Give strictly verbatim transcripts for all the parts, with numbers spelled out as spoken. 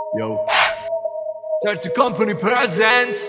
Yo, Dirty Company presents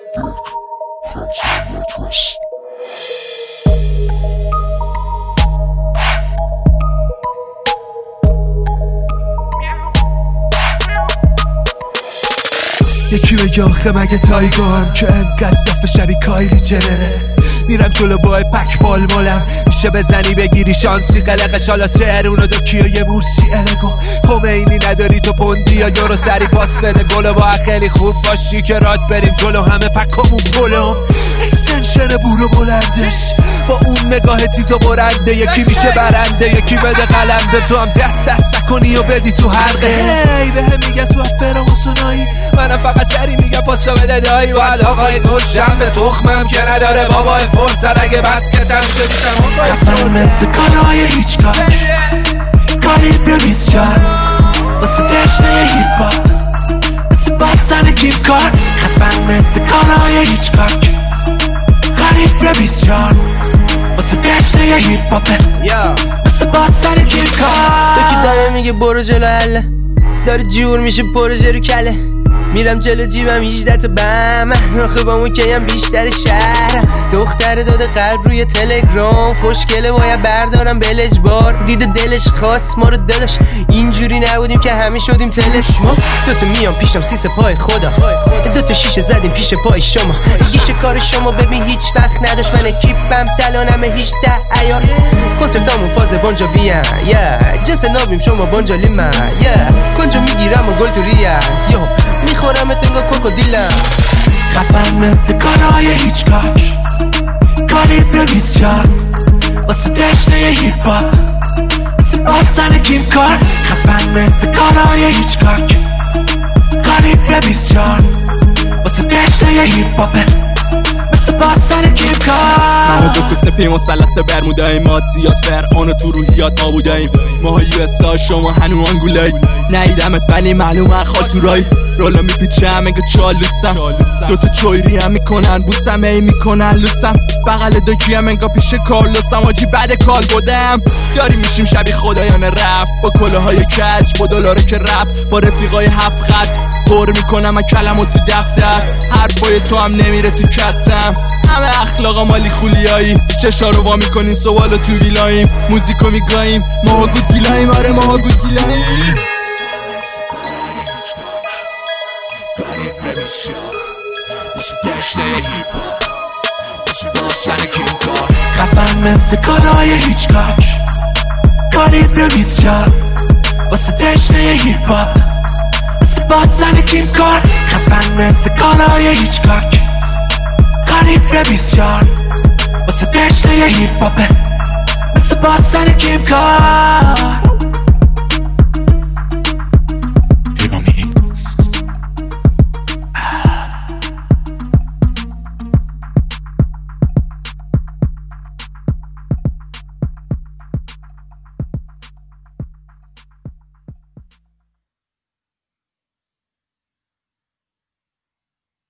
یکی بگه آخه مگه تایگو هم که انقدر دفعه شبی کایلی جنره میرم جلو بای پک بال مالم میشه بزنی بگیری شانسی قلقش حالا تهرون و دوکیو یه مورسی الگو خمینی نداری تو پوندی یا یورو سری پاس بده گلو با خیلی خوب باشی که راد بریم جلو همه پکامون گلم اکستنشن برو بلندش با اون نگاه تیز و برنده یکی میشه برنده یکی بده قلم به تو هم دست دست نکنی و بدی تو حلقه هی به هم میگه تو افرام و سنایی منم فقط سری میگه پاسا بده دایی باید آقای تو جنب تخمم که نداره بابا فرصت اگه بس که تن شدیشم خفن مثل کارهای هیچ کار کاری بریز شد واسه تشنه هیپ هاپ مثل بازن کیم کار خفن مثل کارهای هیچ کار کاری بریز شد واسه تشنه هیپ هاپ مثل بازن کیم کار تو که داره میگه برو جلو هله داره جور میشه پروژه رو کله میرم جلو جیبم هجده تا بم آخه با موکیم بیشتر شهر دختر داده قلب روی تلگرام خوشگله باید بردارم بلج بار دیده دلش خواست ما رو داداش اینجوری نبودیم که همه شدیم تلسما دوتا میام پیشم سیس پای خدا دوتا شیشه زدیم پیش پای شما یه کار شما ببین هیچ وقت نداشت من اکیپم تلانم هجده عیار کنسرتامون فاز بانجا بیان yeah. جنس نابیم شما بانجالی من yeah. کنجا میگیرم و گل تو ریاض میخورم اتنگا کوکودیلم خفن مثل کارهای هیچ کار کاری بریز شد واسه تشنه هیپ هاپ مثل بازن کیم کار خفن مثل کارهای هیچ کار کاری بریز شد واسه تشنه هیپ هاپ مثل بازن کیم کار منو دو کسه پی مثلث برمودای مادیات فرعون و تو روحیات ما بوداییم ماها یو اس ها شما هنو آنگولایی نیدمت ولی معلومه خاطورایی رولا میپیچم انگه چالوسم دوتا چویری هم میکنن بوسم ای میکنن لوسم بغل دوکی هم انگه پیش کارلوسم آجی بعد کال بودم داری میشیم شبی خدایان رفت با کله های کج با دلاره که رفت با رفیقای هفت خط پر میکنم من کلمو تو دفتر حرفای تو هم نمیره تو کتم همه اخلاقا مالی خولیایی چشا رو وا میکنیم سوالو تو ویلاییم موزیکو میگاییم ماها گوزیلاییم آره ماها گوزیلاییم خفن مثل کارهای هیچ کار کاری بریز شد واسه تشنه هیپ هاپ مثل بازن کیم کار خفن مثل کارهای هیچ کار کاری بریز شد واسه تشنه هیپ هاپ مثل بازن کیم کار